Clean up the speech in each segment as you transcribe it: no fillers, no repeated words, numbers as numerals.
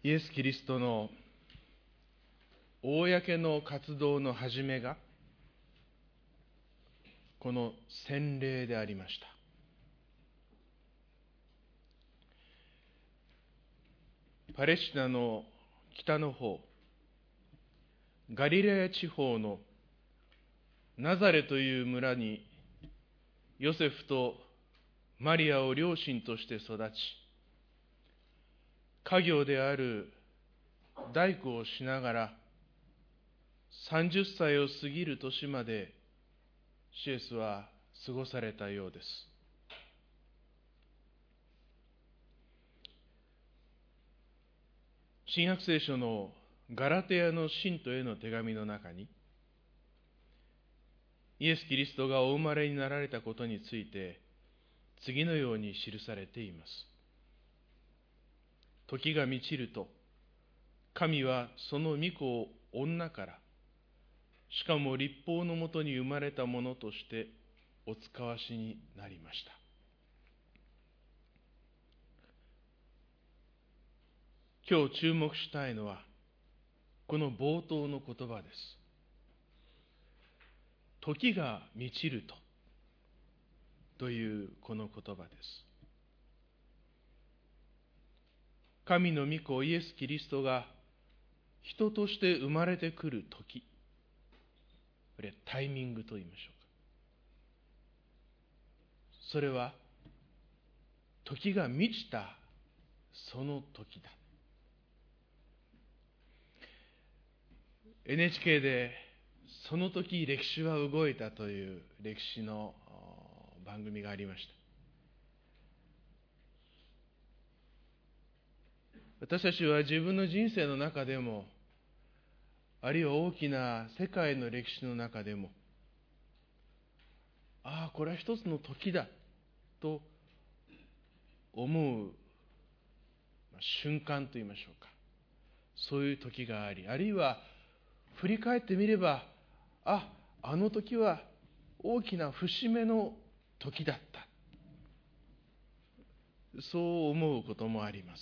イエス・キリストの公の活動の始めがこの洗礼でありました。パレスチナの北の方、ガリラヤ地方のナザレという村にヨセフとマリアを両親として育ち、家業である大工をしながら30歳を過ぎる年までシエスは過ごされたようです。新約聖書のガラテヤの信徒への手紙の中に、イエス・キリストがお生まれになられたことについて次のように記されています。時が満ちると、神はその御子を女から、しかも立法のもとに生まれたものとしてお使わしになりました。今日注目したいのは、この冒頭の言葉です。時が満ちるというこの言葉です。神の御子イエス・キリストが人として生まれてくる時、これタイミングと言いましょうか。それは時が満ちたその時だ。NHK でその時歴史は動いたという歴史の番組がありました。私たちは自分の人生の中でも、あるいは大きな世界の歴史の中でも、これは一つの時だと思う瞬間といいましょうか。そういう時があり、あるいは振り返ってみれば、あの時は大きな節目の時だった。そう思うこともあります。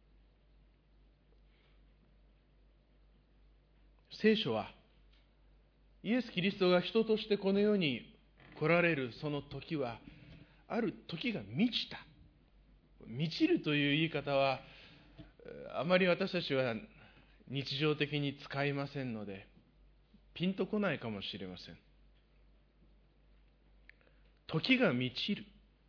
聖書は、イエス・キリストが人としてこの世に来られるその時は、ある時が満ちた。満ちるという言い方は、あまり私たちは日常的に使いませんので、ピンとこないかもしれません。時が満ちる。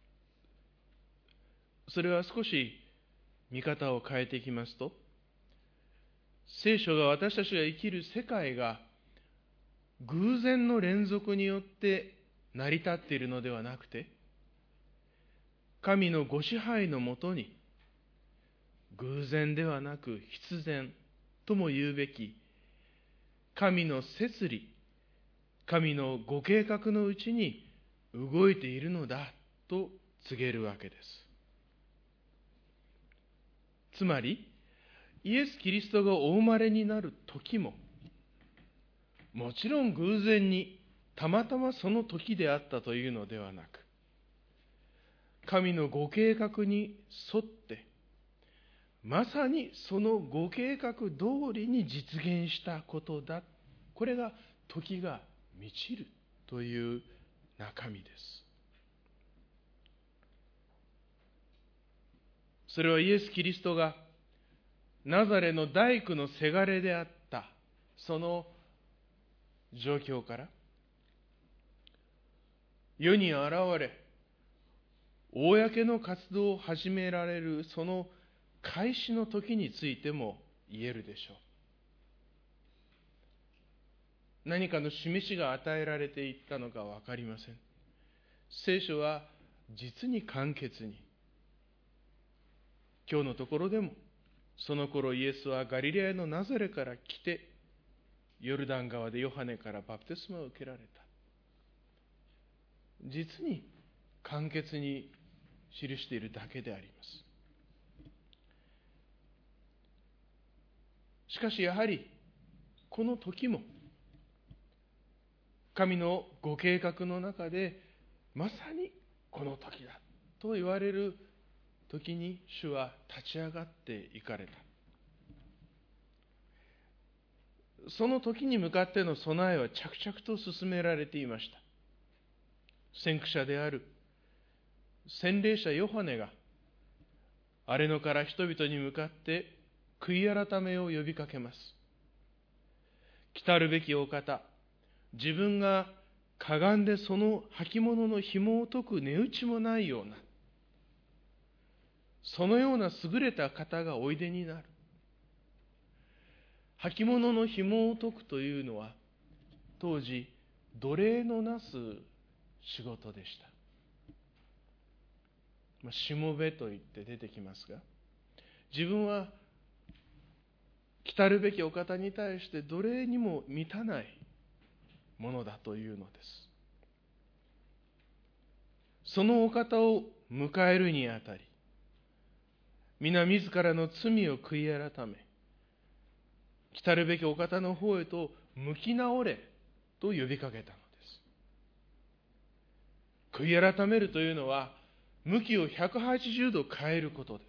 それは少し見方を変えていきますと、聖書が私たちが生きる世界が偶然の連続によって成り立っているのではなくて、神のご支配のもとに、偶然ではなく必然とも言うべき、神の摂理、神のご計画のうちに動いているのだと告げるわけです。つまり、イエス・キリストがお生まれになる時も、もちろん偶然にたまたまその時であったというのではなく、神のご計画に沿って、まさにそのご計画通りに実現したことだ。これが時が満ちるという中身です。それはイエス・キリストがナザレの大工のせがれであったその状況から、世に現れ、公の活動を始められるその開始の時についても言えるでしょう。何かの示しが与えられていったのか分かりません。聖書は実に簡潔に、今日のところでも、その頃イエスはガリレアのナザレから来て、ヨルダン川でヨハネからバプテスマを受けられた。実に簡潔に記しているだけであります。しかしやはり、この時も、神のご計画の中で、まさにこの時だと言われる時に主は立ち上がっていかれた。 その時に向かっての備えは着々と進められていました。先駆者である洗礼者ヨハネが荒れ野から人々に向かって悔い改めを呼びかけます。来たるべきお方、自分がかがんでその履物の紐を解く値打ちもないような、そのような優れた方がおいでになる。履物の紐を解くというのは、当時奴隷のなす仕事でした。しもべと言って出てきますが、自分は来たるべきお方に対して奴隷にも満たないものだというのです。そのお方を迎えるにあたり、皆自らの罪を悔い改め、来たるべきお方の方へと向き直れと呼びかけたのです。悔い改めるというのは、向きを180度変えることです。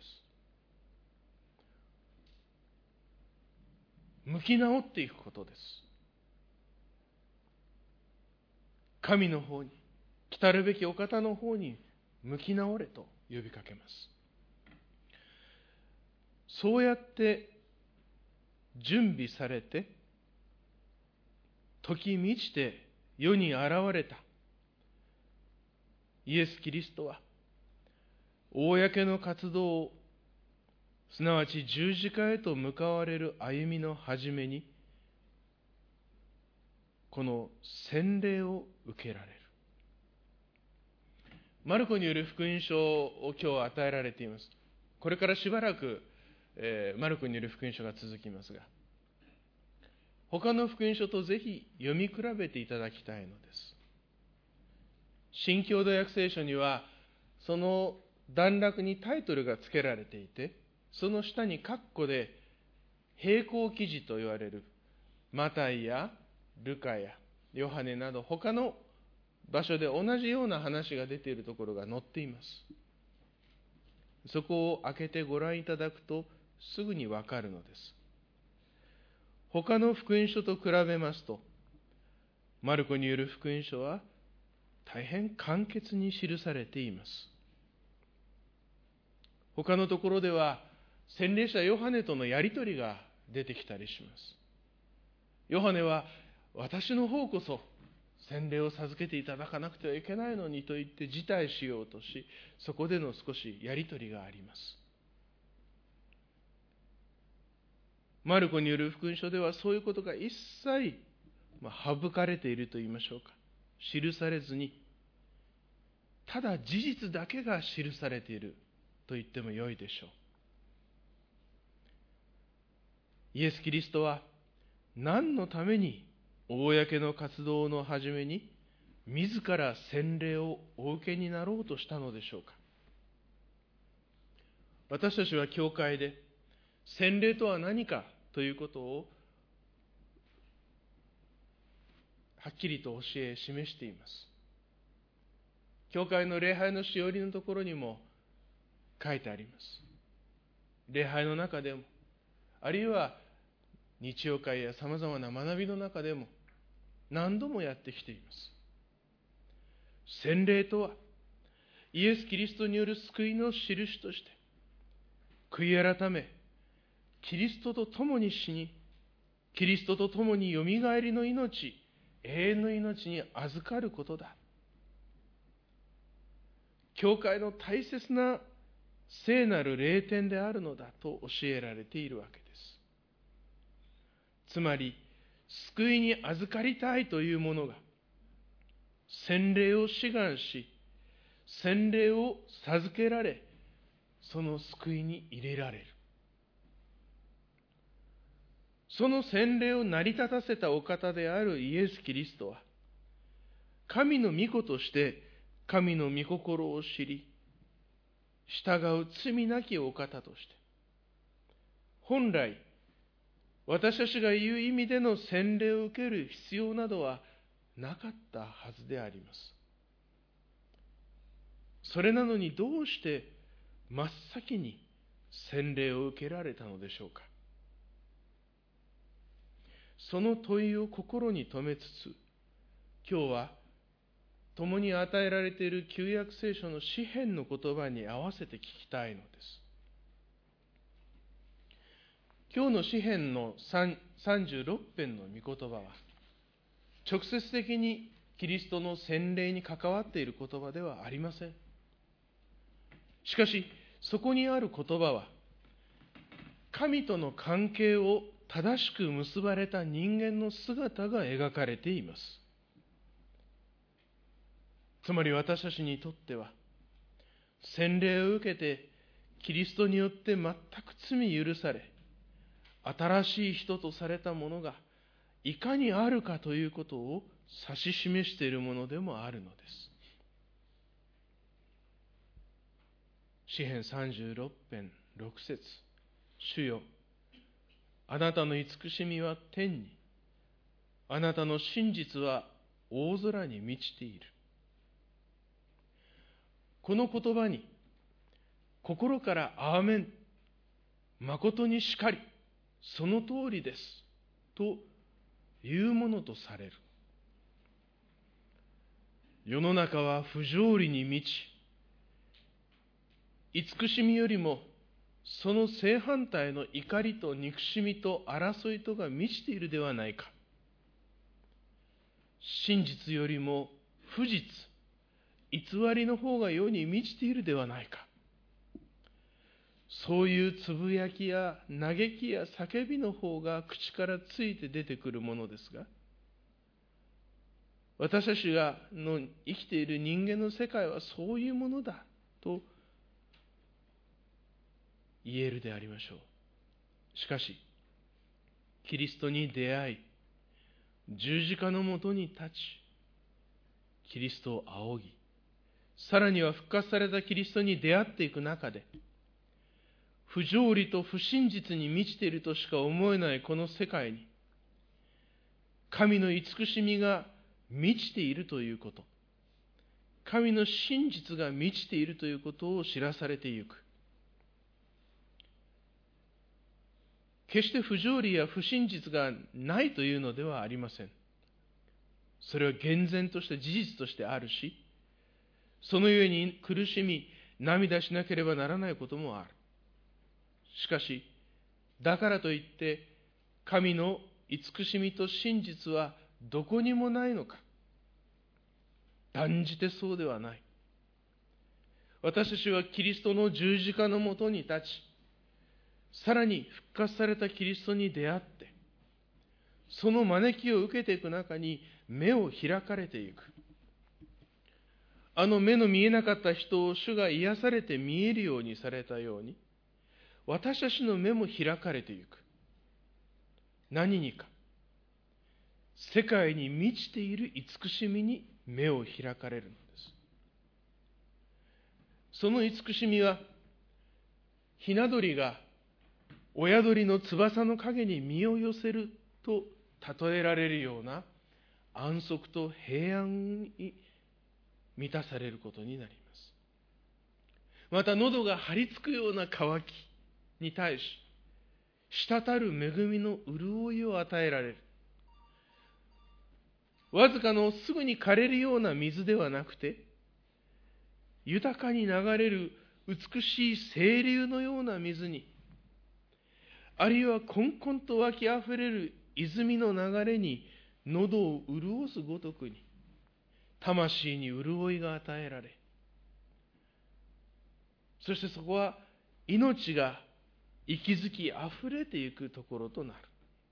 向き直っていくことです。神の方に、来たるべきお方の方に向き直れと呼びかけます。そうやって準備されて、時満ちて世に現れたイエス・キリストは、公の活動を、すなわち十字架へと向かわれる歩みの始めに、この洗礼を受けられる。マルコによる福音書を今日与えられています。これからしばらく、マルコによる福音書が続きますが、他の福音書とぜひ読み比べていただきたいのです。新共同訳聖書には、その段落にタイトルが付けられていて、その下に括弧で並行記事と言われるマタイやルカやヨハネなど他の場所で同じような話が出ているところが載っています。そこを開けてご覧いただくとすぐにわかるのです。他の福音書と比べますと、マルコによる福音書は大変簡潔に記されています。他のところでは洗礼者ヨハネとのやりとりが出てきたりします。ヨハネは、私の方こそ洗礼を授けていただかなくてはいけないのにと言って辞退しようとし、そこでの少しやりとりがあります。マルコによる福音書ではそういうことが一切省かれていると言いましょうか、記されずに、ただ事実だけが記されていると言ってもよいでしょう。イエス・キリストは何のために公の活動の始めに自ら洗礼をお受けになろうとしたのでしょうか。私たちは教会で洗礼とは何かということをはっきりと教え示しています。教会の礼拝のしおりのところにも書いてあります。礼拝の中でも、あるいは日曜会やさまざまな学びの中でも何度もやってきています。洗礼とは、イエス・キリストによる救いの印として、悔い改め、キリストと共に死に、キリストと共によみがえりの命、永遠の命に預かることだ。教会の大切な聖なる霊典であるのだと教えられているわけです。つまり、救いに預かりたいというものが、洗礼を志願し、洗礼を授けられ、その救いに入れられる。その洗礼を成り立たせたお方であるイエス・キリストは、神の御子として神の御心を知り、従う罪なきお方として、本来、私たちが言う意味での洗礼を受ける必要などはなかったはずであります。それなのにどうして真っ先に洗礼を受けられたのでしょうか。 その問いを心に留めつつ、今日は共に与えられている旧約聖書の詩編の言葉に合わせて聞きたいのです。今日の詩編の36編の御言葉は、直接的にキリストの洗礼に関わっている言葉ではありません。しかし、そこにある言葉は、神との関係を正しく結ばれた人間の姿が描かれています。つまり私たちにとっては、洗礼を受けてキリストによって全く罪許され、新しい人とされたものがいかにあるかということを指し示しているものでもあるのです。詩編36編6節、主よ、あなたの慈しみは天に、あなたの真実は大空に満ちている。この言葉に、心からアーメン、誠にしかり、その通りです、というものとされる。世の中は不条理に満ち、慈しみよりも、その正反対の怒りと憎しみと争いとが満ちているではないか。真実よりも不実、偽りの方が世に満ちているではないか。そういうつぶやきや嘆きや叫びの方が口からついて出てくるものですが、私たちが生きている人間の世界はそういうものだと言えるでありましょう。しかし、キリストに出会い、十字架のもとに立ち、キリストを仰ぎ、さらには復活されたキリストに出会っていく中で、不条理と不真実に満ちているとしか思えないこの世界に、神の慈しみが満ちているということ、神の真実が満ちているということを知らされていく。決して不条理や不真実がないというのではありません。それは厳然として事実としてあるし、そのゆえに苦しみ、涙しなければならないこともある。しかし、だからといって、神の慈しみと真実はどこにもないのか。断じてそうではない。私たちはキリストの十字架のもとに立ち、さらに復活されたキリストに出会って、その招きを受けていく中に目を開かれていく。あの目の見えなかった人を主が癒されて見えるようにされたように、私たちの目も開かれていく。何にか、世界に満ちている慈しみに目を開かれるのです。その慈しみは、ひな鳥が親鳥の翼の陰に身を寄せると例えられるような安息と平安に満たされることになります。また喉が張り付くような渇きに対し、滴る恵みの潤いを与えられる。わずかのすぐに枯れるような水ではなくて、豊かに流れる美しい清流のような水に、あるいはこんこんと湧きあふれる泉の流れに喉を潤すごとくに、魂に潤いが与えられ、そしてそこは命が息づきあふれていくところとなる。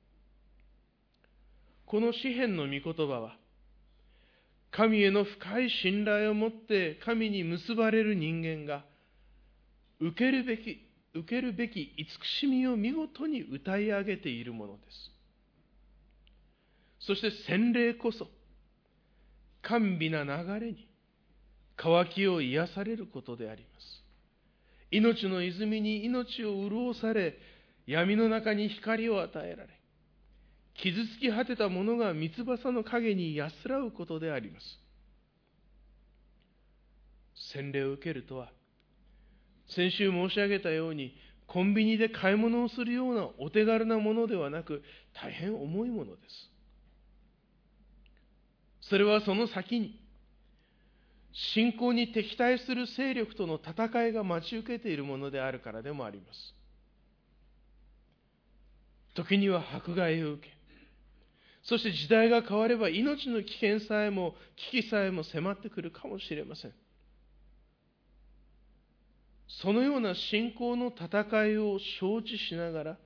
この詩編の御言葉は、神への深い信頼を持って神に結ばれる人間が受けるべき慈しみを見事に歌い上げているものです。そして洗礼こそ甘美な流れに渇きを癒されることであります。命の泉に命を潤され、闇の中に光を与えられ、傷つき果てた者が三翼の陰に安らうことであります。洗礼を受けるとは、先週申し上げたように、 コンビニで買い物をするようなお手軽なものではなく、大変重いものです。それはその先に、信仰に敵対する勢力との戦いが待ち受けているものであるからでもあります。時には迫害を受け、そして時代が変われば命の危機さえも迫ってくるかもしれません。そのような信仰の戦いを承知しながら、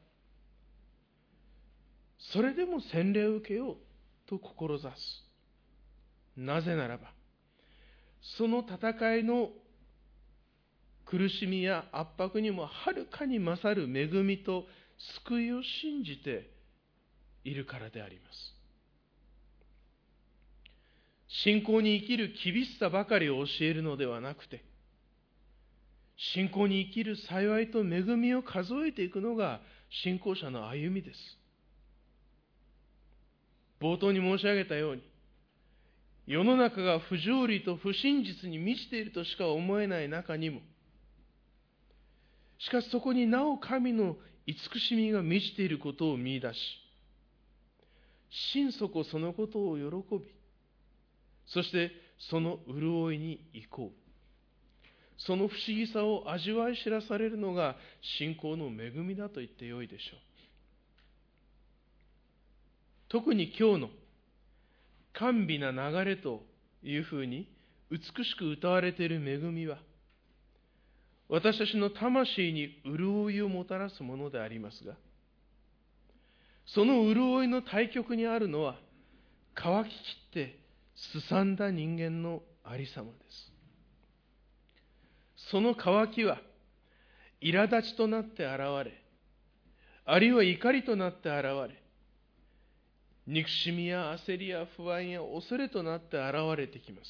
それでも洗礼を受けようと志す。なぜならば、その戦いの苦しみや圧迫にもはるかに勝る恵みと救いを信じているからであります。信仰に生きる厳しさばかりを教えるのではなくて、信仰に生きる幸いと恵みを数えていくのが信仰者の歩みです。冒頭に申し上げたように、世の中が不条理と不真実に満ちているとしか思えない中にも、しかしそこになお神の慈しみが満ちていることを見出し、心底そのことを喜び、そしてその潤いに行こう。その不思議さを味わい知らされるのが信仰の恵みだと言ってよいでしょう。特に今日の甘美な流れというふうに美しく歌われている恵みは、私たちの魂に潤いをもたらすものでありますが、その潤いの対極にあるのは、乾ききってすさんだ人間のありさまです。その乾きは、苛立ちとなって現れ、あるいは怒りとなって現れ、憎しみや焦りや不安や恐れとなって現れてきます。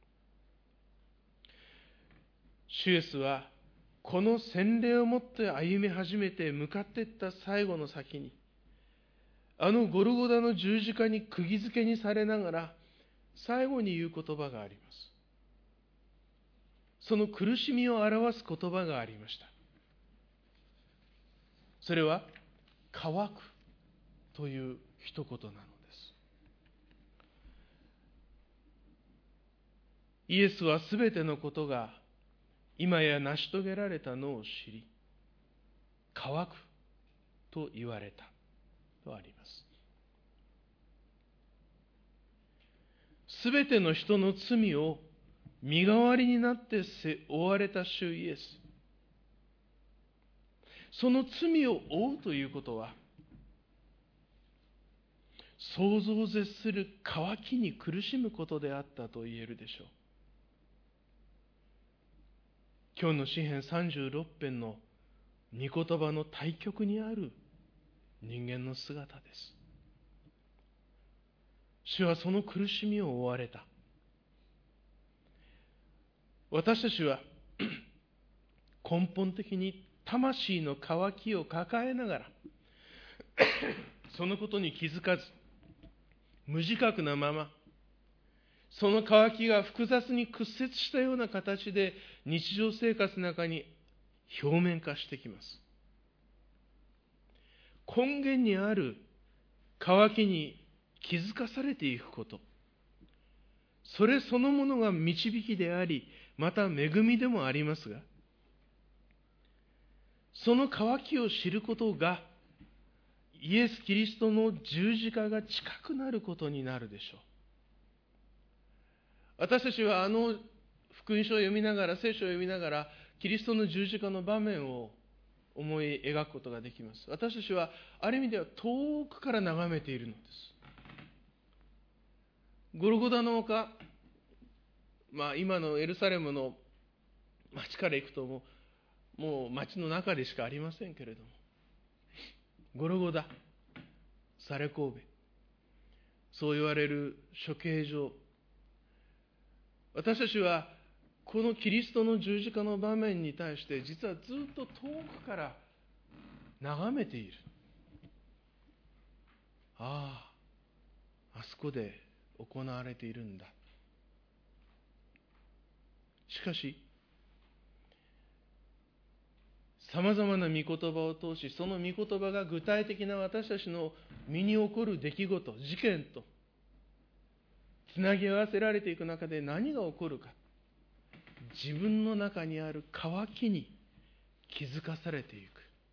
主イエスは、この洗礼をもって歩み始めて向かっていった最後の先に、あのゴルゴダの十字架に釘付けにされながら、最後に言う言葉があります。その苦しみを表す言葉がありました。それは、乾くという一言なのです。イエスはすべてのことが今や成し遂げられたのを知り、乾くと言われたとあります。すべての人の罪を身代わりになって負われた主イエス。その罪を負うということは、想像を絶する渇きに苦しむことであったと言えるでしょう。今日の詩編36編の御言葉の対極にある人間の姿です。主はその苦しみを負われた。私たちは根本的に魂の渇きを抱えながらそのことに気づかず無自覚なまま、その渇きが複雑に屈折したような形で日常生活の中に表面化してきます。根源にある渇きに気づかされていくこと、それそのものが導きであり、また恵みでもありますが、その渇きを知ることがイエス・キリストの十字架が近くなることになるでしょう。私たちは福音書を読みながら、聖書を読みながら、キリストの十字架の場面を思い描くことができます。私たちはある意味では遠くから眺めているのです。ゴルゴダの丘、今のエルサレムの町から行くともう町の中でしかありませんけれども、ゴルゴダ、サレ神戸、そう言われる処刑場、私たちはこのキリストの十字架の場面に対して実はずっと遠くから眺めている。あそこで行われているんだ。しかしさまざまな御言葉を通し、その御言葉が具体的な私たちの身に起こる出来事、事件とつなぎ合わせられていく中で何が起こるか、自分の中にある渇きに気づかされていく。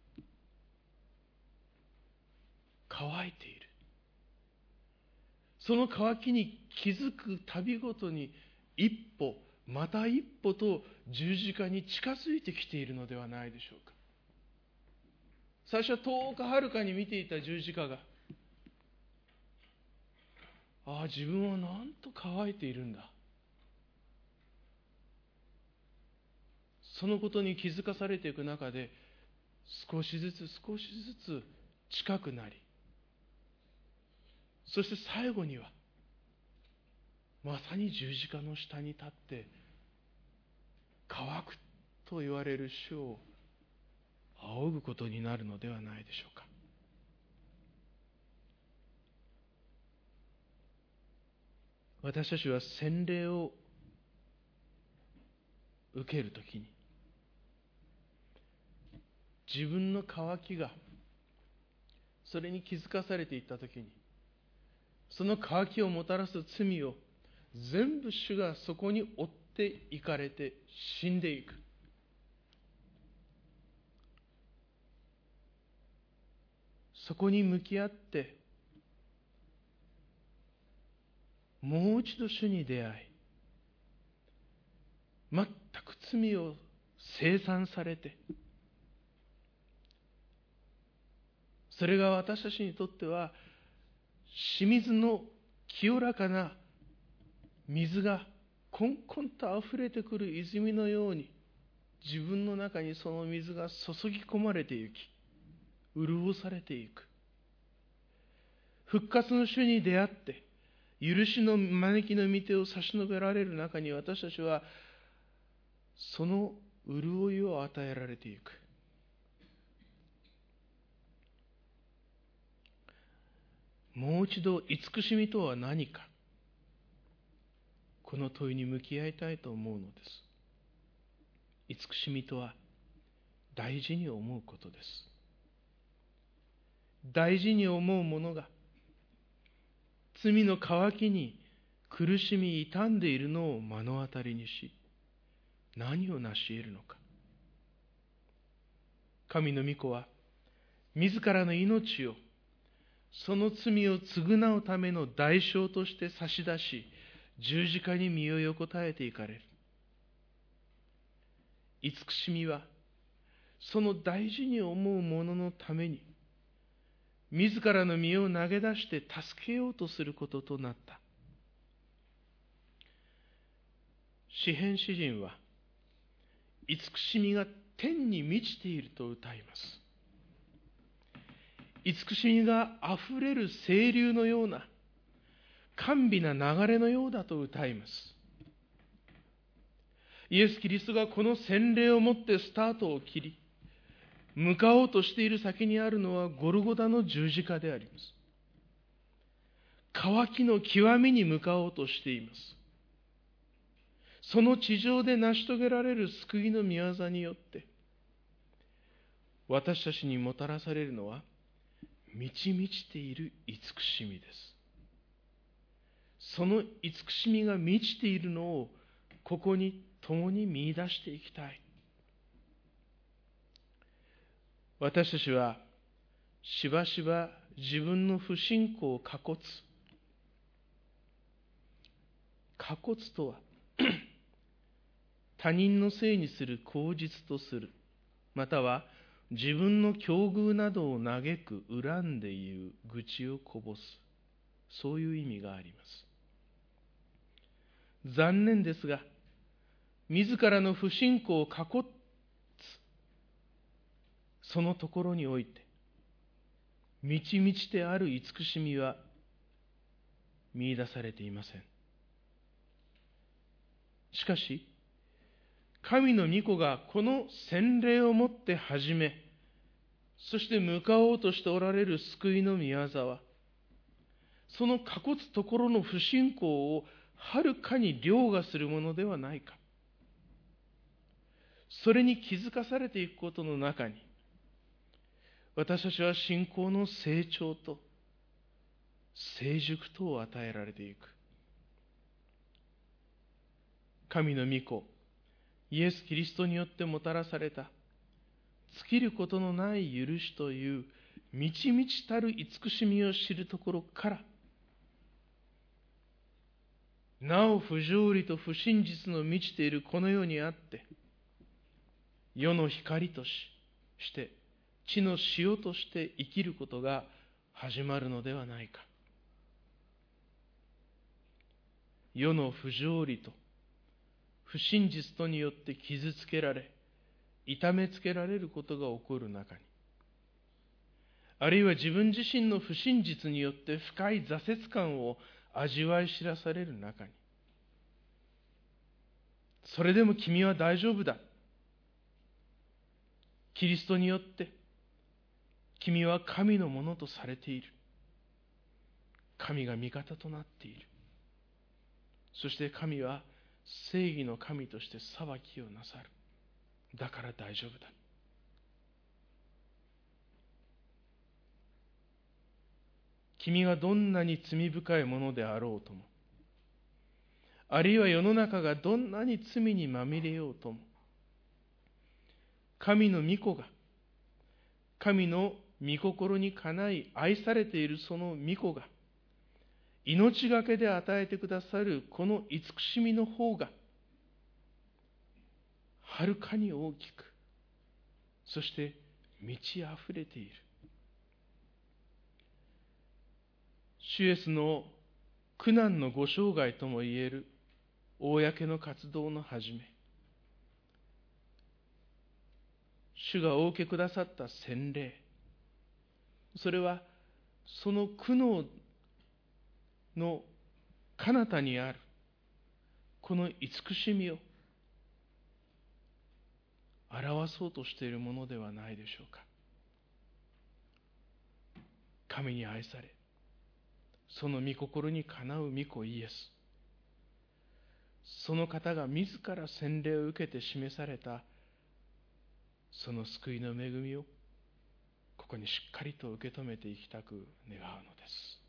乾いている。その渇きに気づくたびごとに一歩また一歩と十字架に近づいてきているのではないでしょうか。最初は遠くはるかに見ていた十字架が、ああ自分はなんと乾いているんだ、そのことに気づかされていく中で、少しずつ少しずつ近くなり、そして最後にはまさに十字架の下に立って乾くと言われる主を仰ぐことになるのではないでしょうか。私たちは洗礼を受けるときに、自分の渇きがそれに気づかされていったときに、その渇きをもたらす罪を全部主がそこに追っていかれて死んでいく。そこに向き合ってもう一度主に出会い、全く罪を清算されて、それが私たちにとっては清水の清らかな水がこんこんとあふれてくる泉のように、自分の中にその水が注ぎ込まれていき、潤されていく。復活の主に出会って許しの招きの御手を差し伸べられる中に、私たちはその潤いを与えられていく。もう一度慈しみとは何か、この問いに向き合いたいと思うのです。慈しみとは大事に思うことです。大事に思うものが罪の渇きに苦しみ傷んでいるのを目の当たりにし、何を成し得るのか。神の御子は自らの命をその罪を償うための代償として差し出し、十字架に身を横たえていかれる。慈しみはその大事に思うもののために自らの身を投げ出して助けようとすることとなった。詩編詩人は慈しみが天に満ちていると歌います。慈しみがあふれる清流のような甘美な流れのようだと歌います。イエス・キリストがこの洗礼をもってスタートを切り、向かおうとしている先にあるのはゴルゴダの十字架であります。渇きの極みに向かおうとしています。その地上で成し遂げられる救いの御業によって、私たちにもたらされるのは満ち満ちている慈しみです。その慈しみが満ちているのをここに共に見出していきたい。私たちはしばしば自分の不信仰を過骨とは他人のせいにする口実とする、または自分の境遇などを嘆く、恨んで言う、愚痴をこぼす、そういう意味があります。残念ですが、自らの不信仰を過骨、そのところにおいて満ち満ちてある慈しみは見出されていません。しかし神の御子がこの洗礼をもって始め、そして向かおうとしておられる救いの御業は、その過骨ところの不信仰をはるかに凌駕するものではないか。 それに気づかされていくことの中に、私たちは信仰の成長と成熟とを与えられていく。神の御子、イエス・キリストによってもたらされた、尽きることのない許しという満ち満ちたる慈しみを知るところから、なお不条理と不真実の満ちているこの世にあって、世の光として地の塩として生きることが始まるのではないか。世の不条理と不真実とによって傷つけられ、痛めつけられることが起こる中に、あるいは自分自身の不真実によって深い挫折感を味わい知らされる中に、それでも君は大丈夫だ。キリストによって君は神のものとされている。神が味方となっている。そして神は正義の神として裁きをなさる。だから大丈夫だ。君がどんなに罪深いものであろうとも、あるいは世の中がどんなに罪にまみれようとも、神の御子が、神の御心にかない愛されているその御子が、命がけで与えてくださるこの慈しみの方が、はるかに大きく、そして満ち溢れている。主イエスの苦難のご生涯ともいえる公の活動の始め、主がお受けくださった洗礼、それはその苦悩の彼方にあるこの慈しみを表そうとしているものではないでしょうか。神に愛され、その御心にかなう御子イエス、その方が自ら洗礼を受けて示されたその救いの恵みをここにしっかりと受け止めていきたく願うのです。